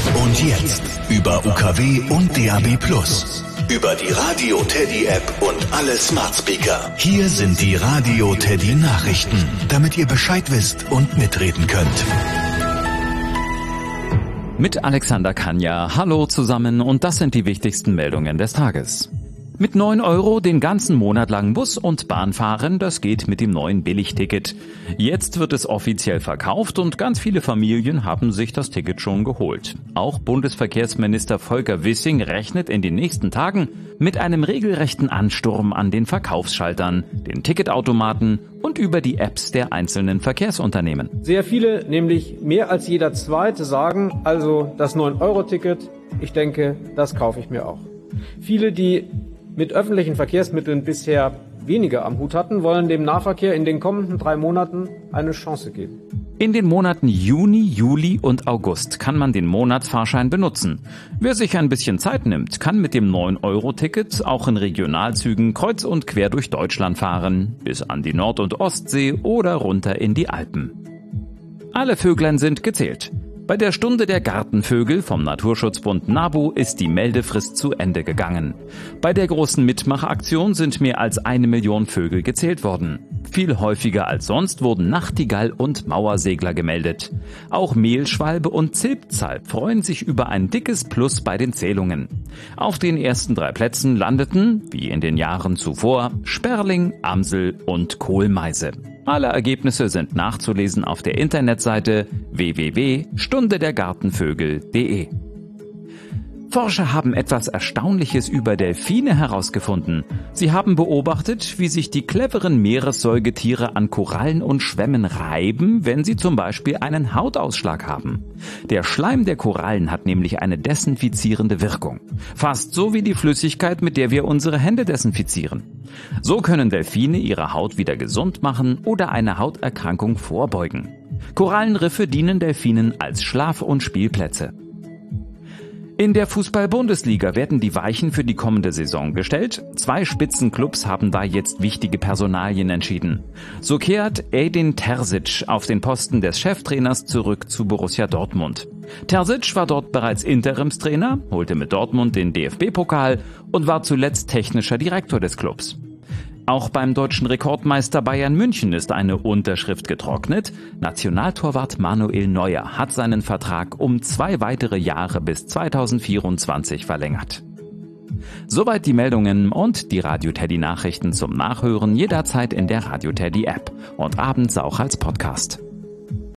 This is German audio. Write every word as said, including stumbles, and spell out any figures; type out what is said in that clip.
Und jetzt über U K W und D A B plus. Über die Radio Teddy App und alle Smart Speaker. Hier sind die Radio Teddy Nachrichten, damit ihr Bescheid wisst und mitreden könnt. Mit Alexander Kanja. Hallo zusammen und das sind die wichtigsten Meldungen des Tages. Mit neun Euro den ganzen Monat lang Bus und Bahn fahren, das geht mit dem neuen Billigticket. Jetzt wird es offiziell verkauft und ganz viele Familien haben sich das Ticket schon geholt. Auch Bundesverkehrsminister Volker Wissing rechnet in den nächsten Tagen mit einem regelrechten Ansturm an den Verkaufsschaltern, den Ticketautomaten und über die Apps der einzelnen Verkehrsunternehmen. Sehr viele, nämlich mehr als jeder Zweite, sagen also das neun Euro Ticket, ich denke, das kaufe ich mir auch. Viele, die mit öffentlichen Verkehrsmitteln bisher weniger am Hut hatten, wollen dem Nahverkehr in den kommenden drei Monaten eine Chance geben. In den Monaten Juni, Juli und August kann man den Monatsfahrschein benutzen. Wer sich ein bisschen Zeit nimmt, kann mit dem neun Euro Ticket auch in Regionalzügen kreuz und quer durch Deutschland fahren, bis an die Nord- und Ostsee oder runter in die Alpen. Alle Vöglein sind gezählt. Bei der Stunde der Gartenvögel vom Naturschutzbund NABU ist die Meldefrist zu Ende gegangen. Bei der großen Mitmachaktion sind mehr als eine Million Vögel gezählt worden. Viel häufiger als sonst wurden Nachtigall und Mauersegler gemeldet. Auch Mehlschwalbe und Zilpzalp freuen sich über ein dickes Plus bei den Zählungen. Auf den ersten drei Plätzen landeten, wie in den Jahren zuvor, Sperling, Amsel und Kohlmeise. Alle Ergebnisse sind nachzulesen auf der Internetseite w w w punkt stunde der gartenvögel punkt de. Forscher haben etwas Erstaunliches über Delfine herausgefunden. Sie haben beobachtet, wie sich die cleveren Meeressäugetiere an Korallen und Schwämmen reiben, wenn sie zum Beispiel einen Hautausschlag haben. Der Schleim der Korallen hat nämlich eine desinfizierende Wirkung. Fast so wie die Flüssigkeit, mit der wir unsere Hände desinfizieren. So können Delfine ihre Haut wieder gesund machen oder eine Hauterkrankung vorbeugen. Korallenriffe dienen Delfinen als Schlaf- und Spielplätze. In der Fußball-Bundesliga werden die Weichen für die kommende Saison gestellt. Zwei Spitzenclubs haben da jetzt wichtige Personalien entschieden. So kehrt Edin Terzic auf den Posten des Cheftrainers zurück zu Borussia Dortmund. Terzic war dort bereits Interimstrainer, holte mit Dortmund den D F B-Pokal und war zuletzt technischer Direktor des Clubs. Auch beim deutschen Rekordmeister Bayern München ist eine Unterschrift getrocknet. Nationaltorwart Manuel Neuer hat seinen Vertrag um zwei weitere Jahre bis zweitausendvierundzwanzig verlängert. Soweit die Meldungen und die Radio Teddy Nachrichten zum Nachhören jederzeit in der Radio Teddy App und abends auch als Podcast.